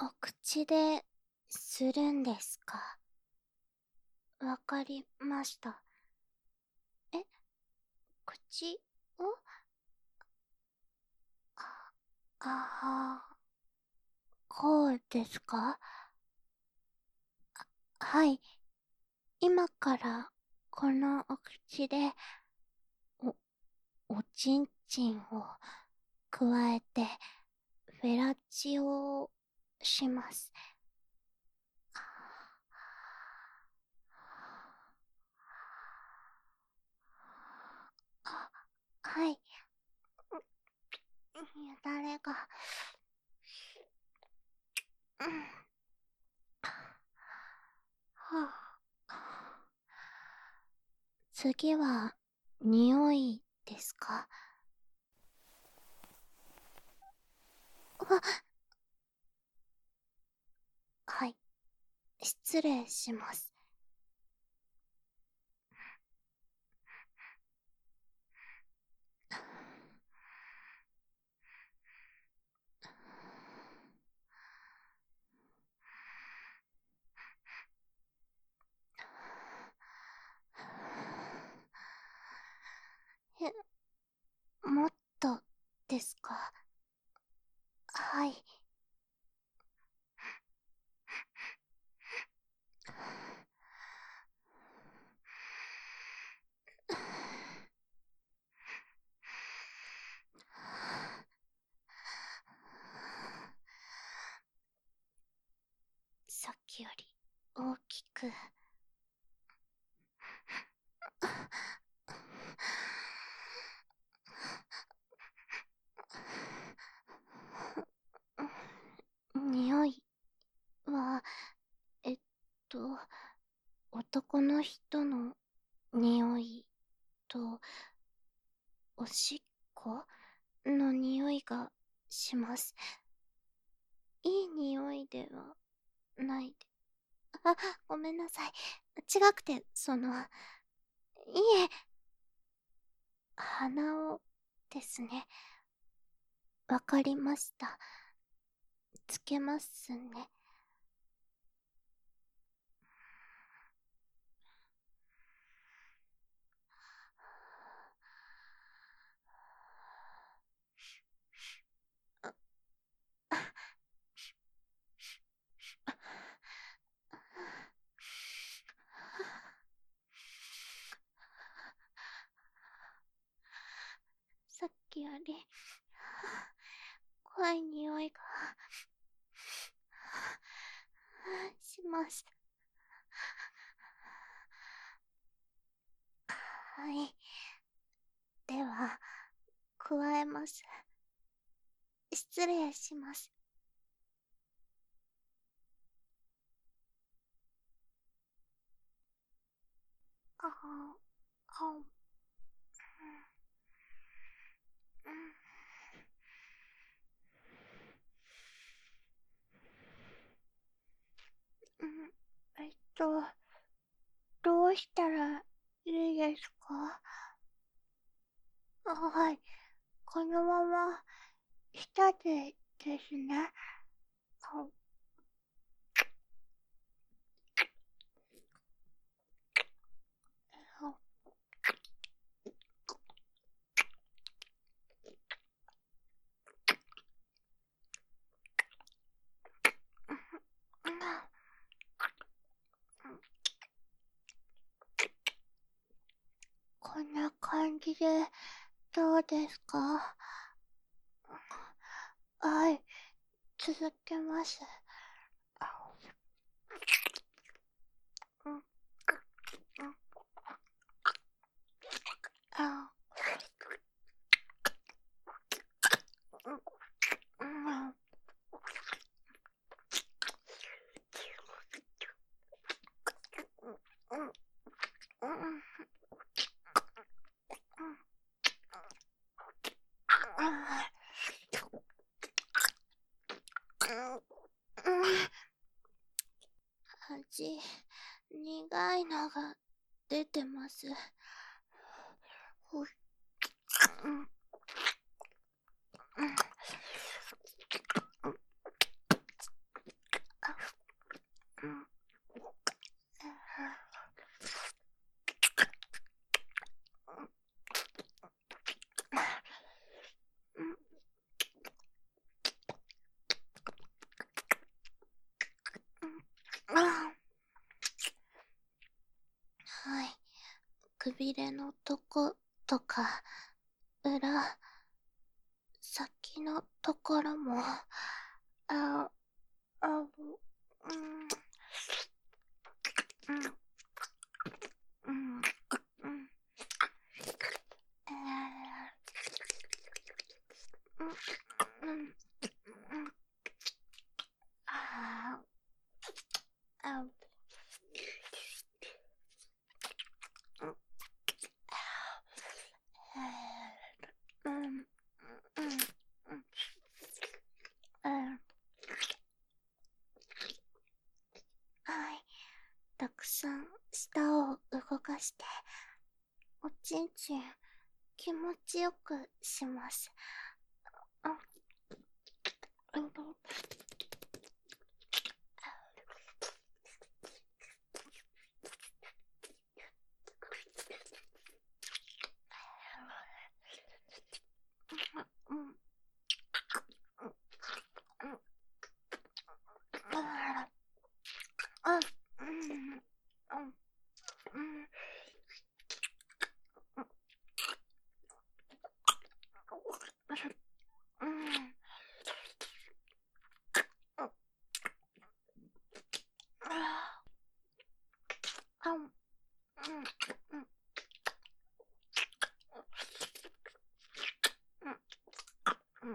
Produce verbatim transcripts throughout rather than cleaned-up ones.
お口でするんですか？わかりました。え、口を、あ、あー、こうですか？はい。今からこのお口で、お、おちんちんを加えて、フェラチオをします。あ、はい。よだれが、うん、はあ、次は、匂いですか？わ、はい。失礼します。え、もっとですか？はい。さっきより大きく。匂いは、えっと、男の人の匂いと、おしっこの匂いがします。いい匂いではないで。あ、ごめんなさい。違くて、その、いえ、鼻をですね。わかりました。つけますね。さっきより怖い匂いがします。はい。では、加えます。失礼します。ああ、あ、うん、うん、えっと、どうしたらいいですか？あ、はい。このまま、舌でですね。あ、あ、こんな感じで、どうですか？はい、続けます。あ、うん、うん、あ、うん、うん、うん、うん、味、苦いのが出てます。ほ、うん、うん、 くびれのとことか、裏、先のところも、あ、あ、うん、うん、うん、うん、うん、えー、うん、うん、うん、あ、あ、うん、うん、うん、うん、うん、はい。たくさん舌を動かして、おちんちん気持ちよくします。あ、うん、うん、うん、あ、うん、うん、うん、うん、あ、うん、うん、うん、うん、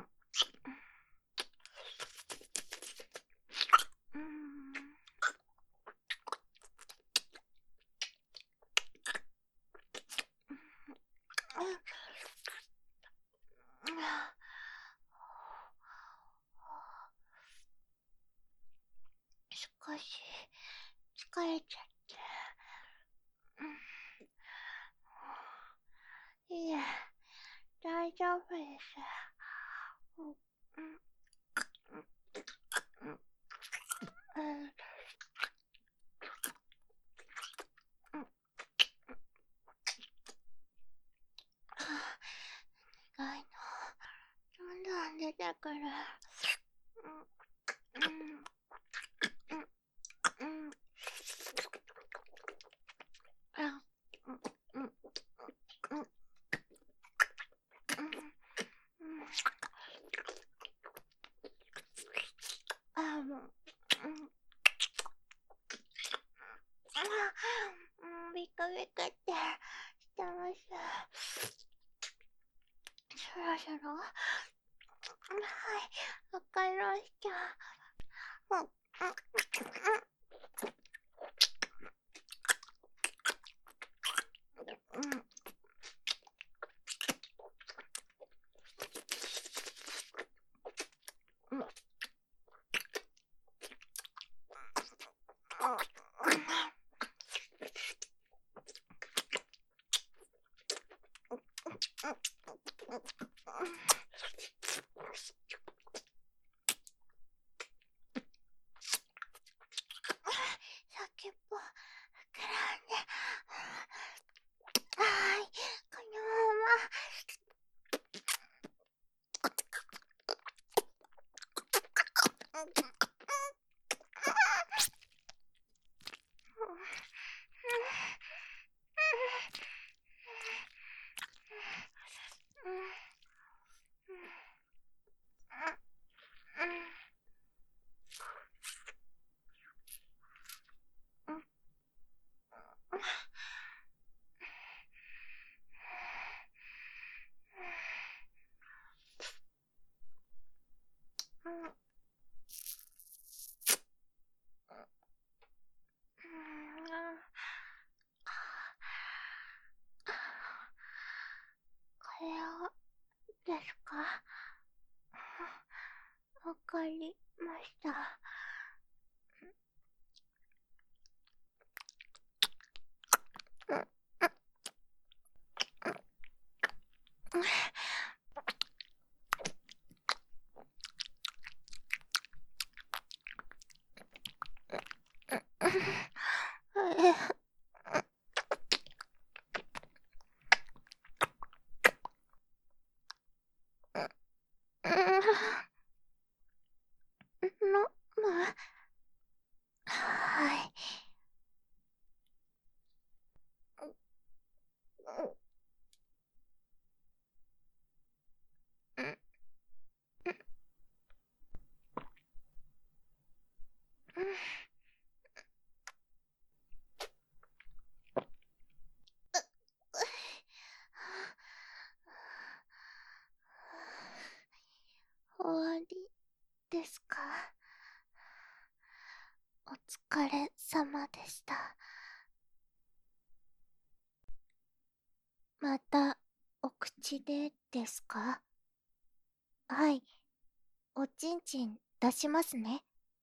うん、しかし、疲れちゃって。いえ、大丈夫です。うん、うん、うん、うん、うん、苦いの。どんどん出てくる。うん、うん、うん、うん、あ、うん、うん、うん、うん、あ、もう、うん、うん、ビクビクってしてます。そろそろ、はい、わかりました。うん、うん、うん、うん、うん、うん、先っぽ、膨らんで、はい、このまま、これをですか？わかりました。の、まあ、はい。 終わりですか？お疲れ様でした。またお口でですか？はい、おちんちん出しますね。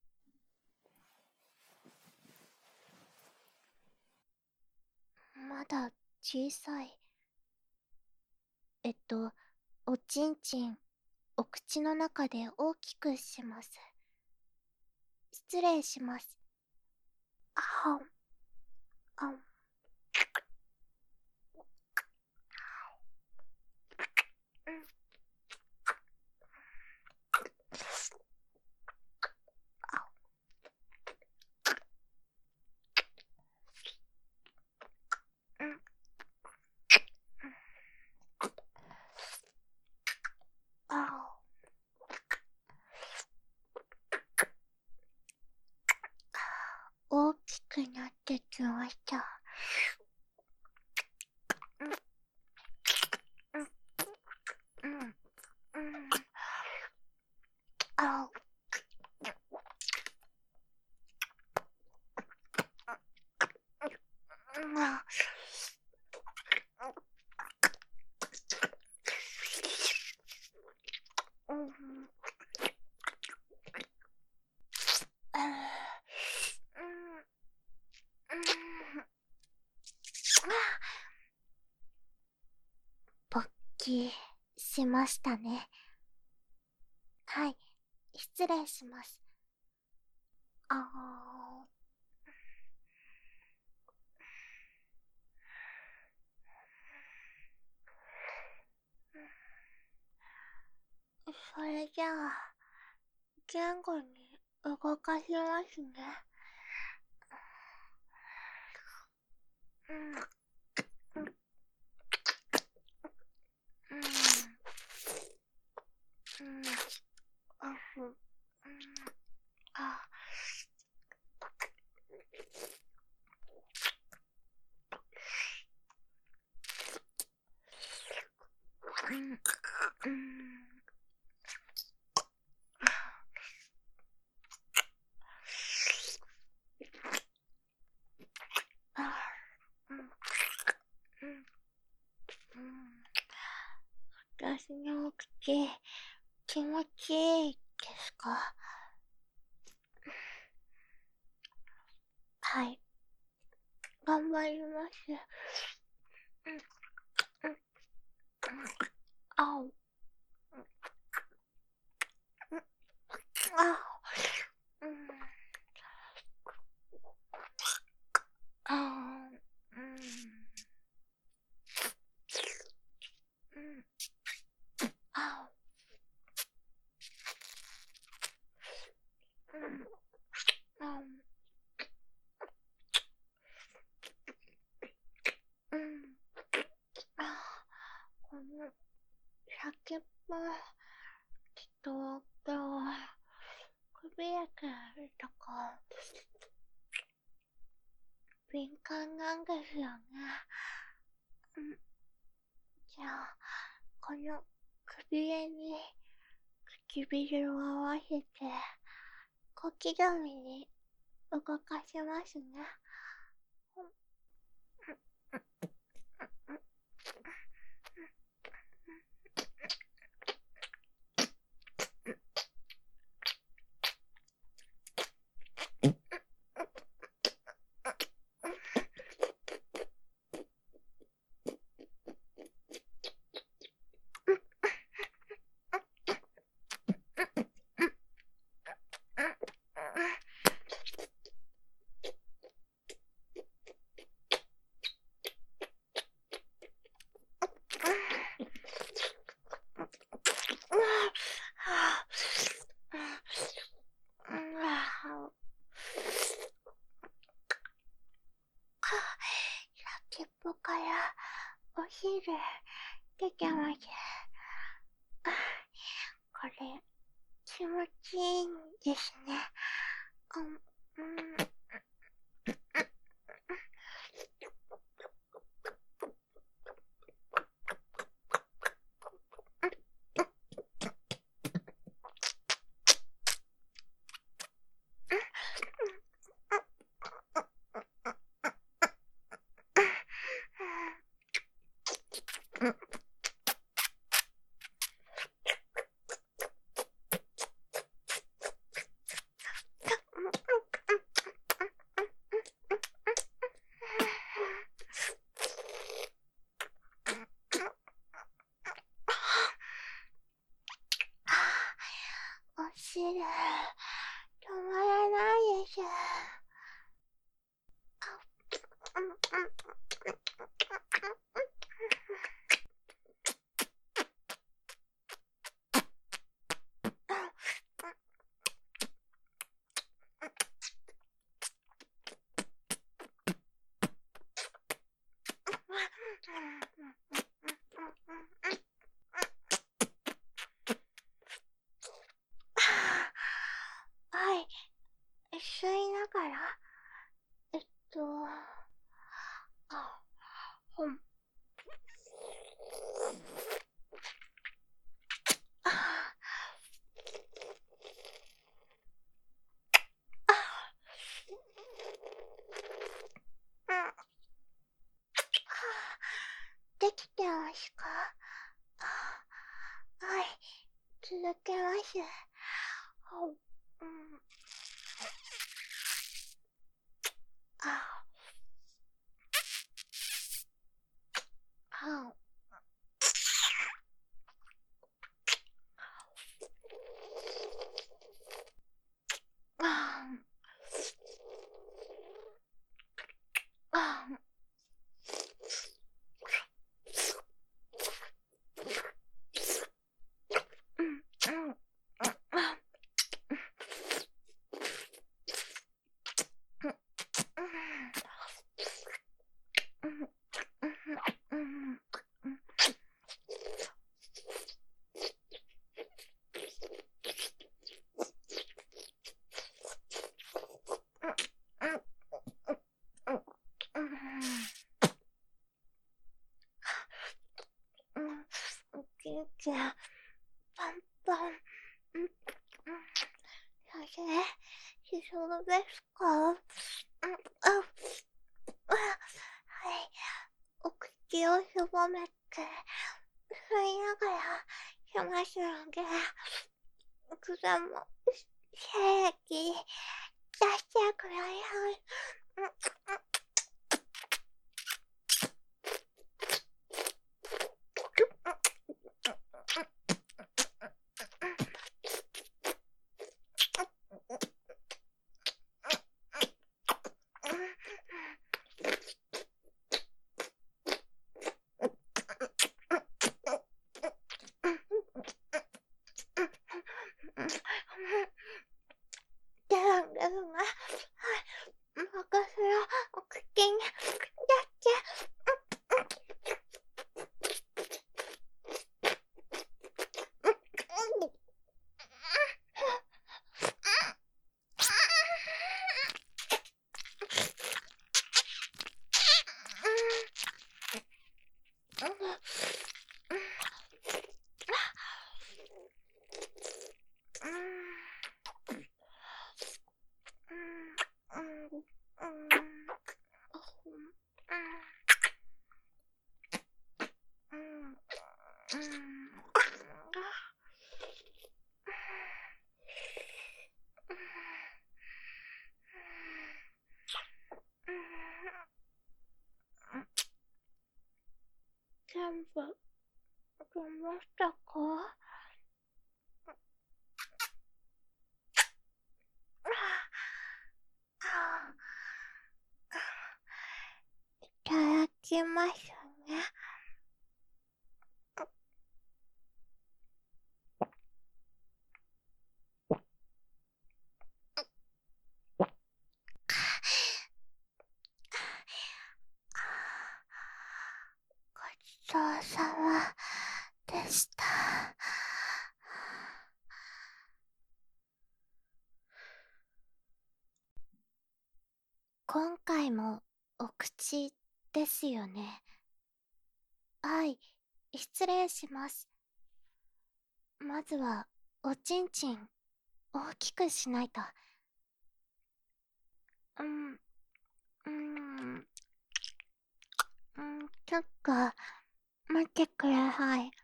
まだ小さい。えっと、おちんちん、お口の中で大きくします。失礼します。あはん、あん。大きくなってきました。うん、うん、うん、あまあ、うん、うん、勃起しましたね。はい、失礼します。あー、それじゃあ、前後に動かしますね。うん、うん、うん、うん、あふ、うん、あ、うん、うん、あ、うん、うん、うん。私のお口、気持ちいいですか？はい、頑張ります。うん、うん、うん、あう、うん、うん、あう、うん、あう、うん、うん、あう、うん、あう、うん、あ、この先っぽ、ちょっと、くびれてるとか、敏感なんですよね。うん、じゃあ、このくびれに唇を合わせて、小刻みに動かしますね。うん、うん、先っぽからお汁出てます。これ気持ちいいんですね。うん、うん、 ますか？あ、はい、続けます。ほう、うん、あ、あ、あ、あ、うん、うん、あ、うん、うん、うん、うん、うん、おじいちゃん、パンパン、うん、うん、それ、しそうですか？うん、あ、あ、はい、お口をすぼめて、吸いながらしますので、いつでも、精液、出してください。うん、でなんですが、はい、任せよ、お口に、出して、全部、出ましたか？いただきますね。ごちそうさまでした。今回もお口ですよね。はい、失礼します。まずはおちんちん大きくしないと。うん、うん、うん、ちょっと待ってください。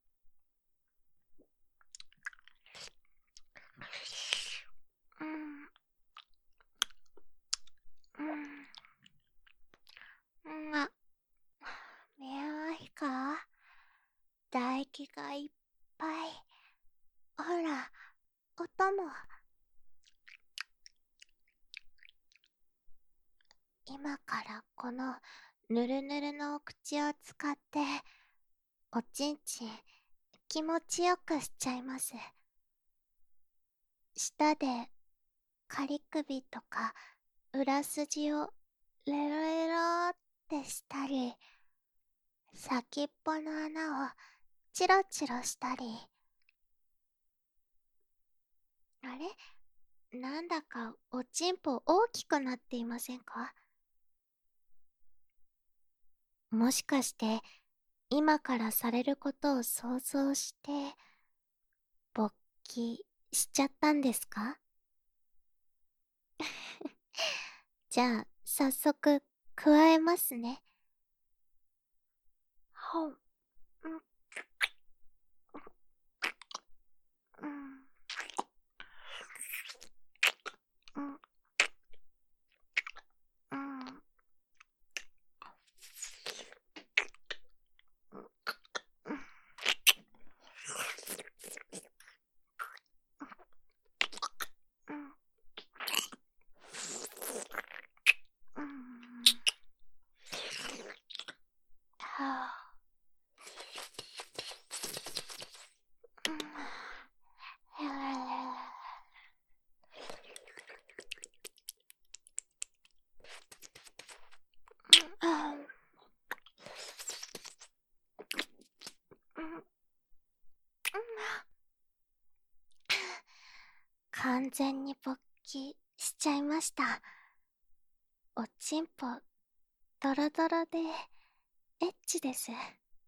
うん、うん、うん、あ、見えますか？唾液がいっぱい。ほら、音も。今からこのぬるぬるのお口を使っておちんちん気持ちよくしちゃいます。舌でカリ首とか裏筋をレロレロってしたり、先っぽの穴をチロチロしたり。あれ、なんだかおちんぽ大きくなっていませんか？もしかして今からされることを想像して勃起しちゃったんですか？じゃあ早速加えますね。ほん、 うん、うん、うん、うん、うん、うん、はあ、うん、あ、うん、完全に勃起しちゃいました。おちんぽドロドロでエッチです。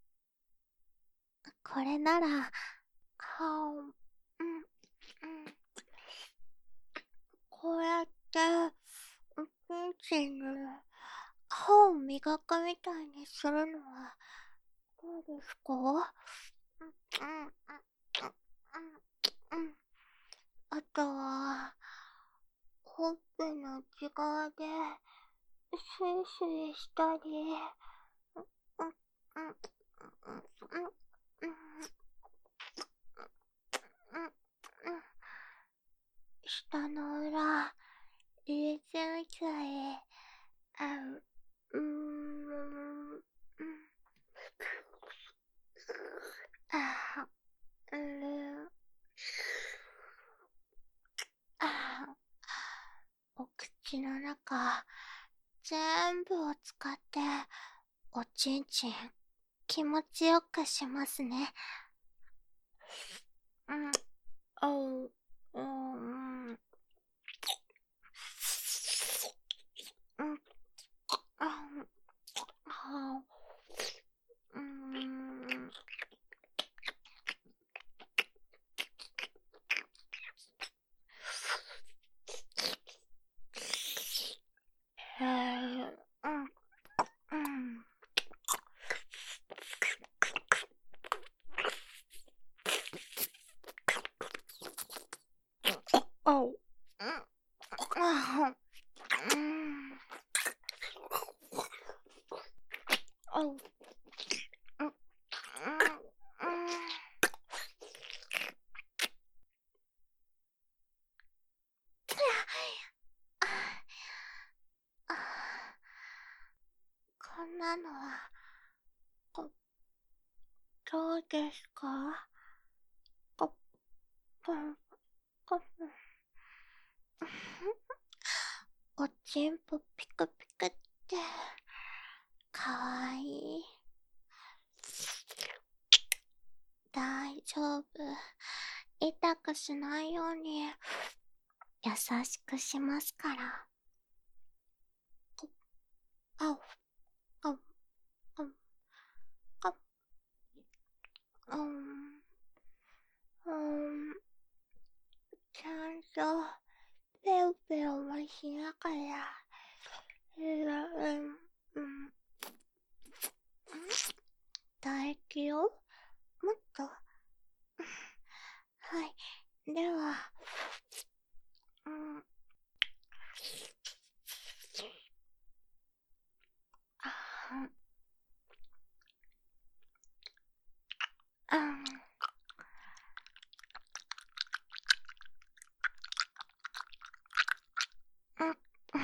これなら、はあ、うん、うん、こうやって、おちんちんで歯を磨くみたいにするのはどうですか？うん、うん、うん、うん。あとは、ほっぺの内側で、スイスイしたり、うん、うん、うん、うん、うん、うん、うん、下の裏、入れてみたい。あ、うーん、うん、あ、うん、あ、お口の中、全部を使って、おちんちん、気持ちよくしますね。うん、おう、うん、うん、うん、あ、あ、うん、へえ、うん、うん、おう、うん、あ、うん、おう、うん、うん、うん、あ、こんなのは、こ、どうですか？こ、こ、こ、おちんぽピクピクって、かわいい。大丈夫。痛くしないように、優しくしますから。あう、あう、あう、あう、うん、うん、ちゃんと、ペロペロもしながら、うん、うん、唾液を、もっと、はい。では、うん、あ、うん、うん、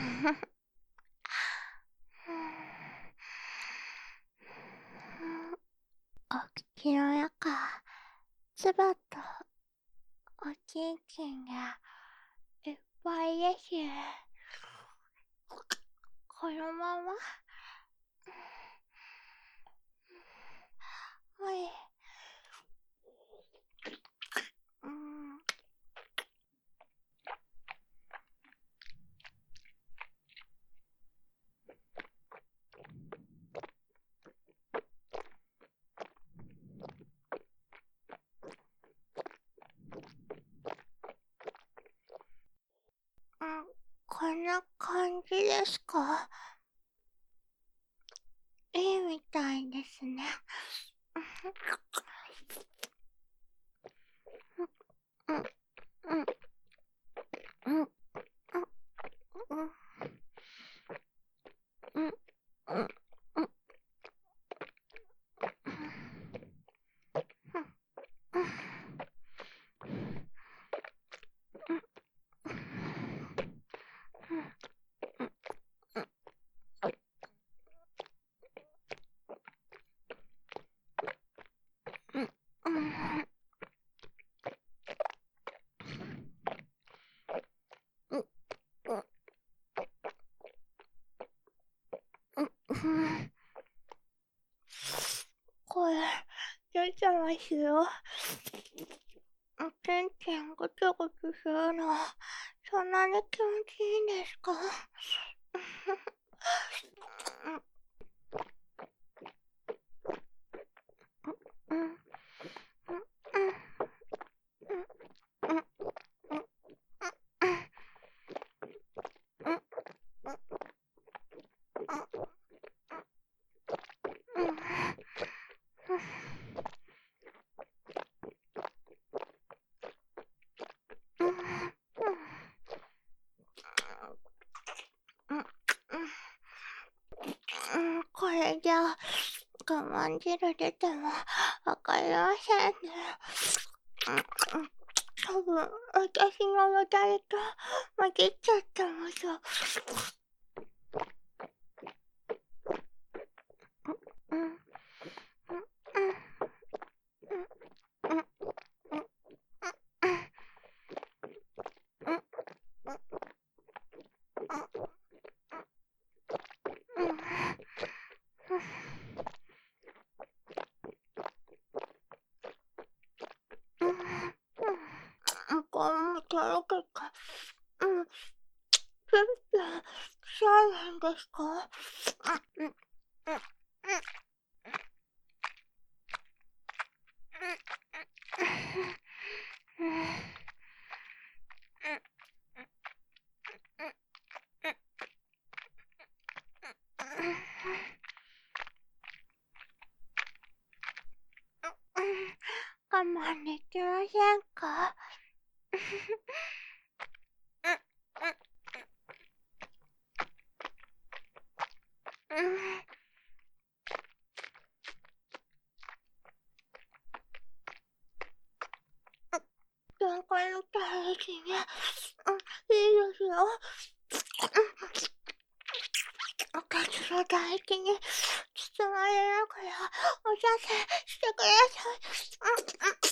お口の中、つばとおちんちんがいっぱいです。このまま、はい、うん、うん、こんな感じですか？いいみたいですね。 声出てますよ。てんてんごちょごちょするの、そんなに気持ちいいんですか？これじゃ我慢汁出てもわかりませんね。多分私のよだれと混じっちゃったのさ。こうとろけか、うん、ピュッピュしちゃうんですか？うん、うん、我慢できませんか？限界の体液ね、いいですよ。私の唾液に包まれながらお茶せしてください。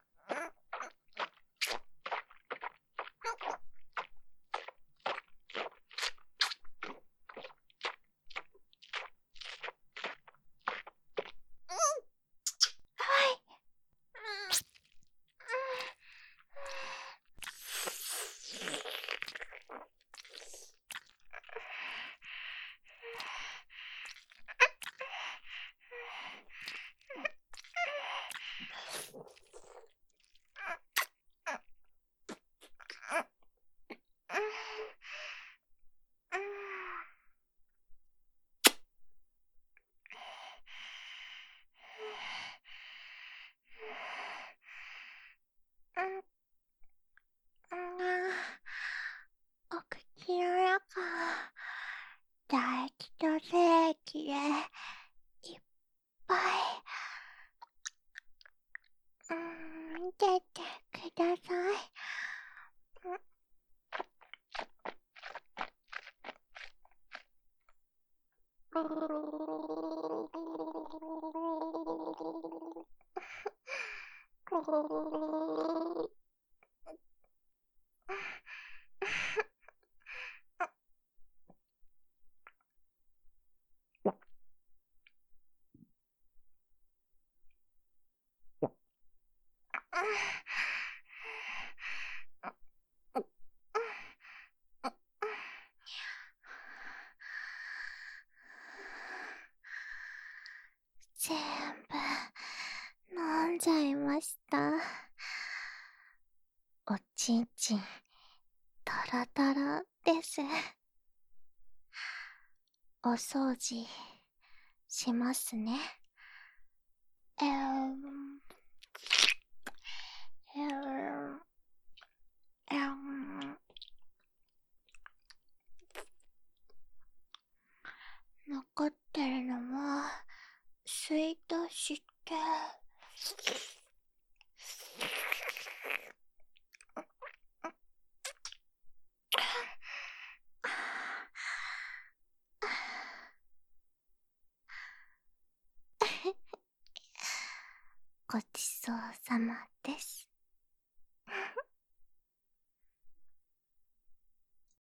お口の中、唾液と精液でいっぱい、うん、見ててください。全部飲んじゃいました。おちんちんタラタラです。お掃除しますね。 えー、えー、えー、残ってるのは吸い出してごちそうさまです。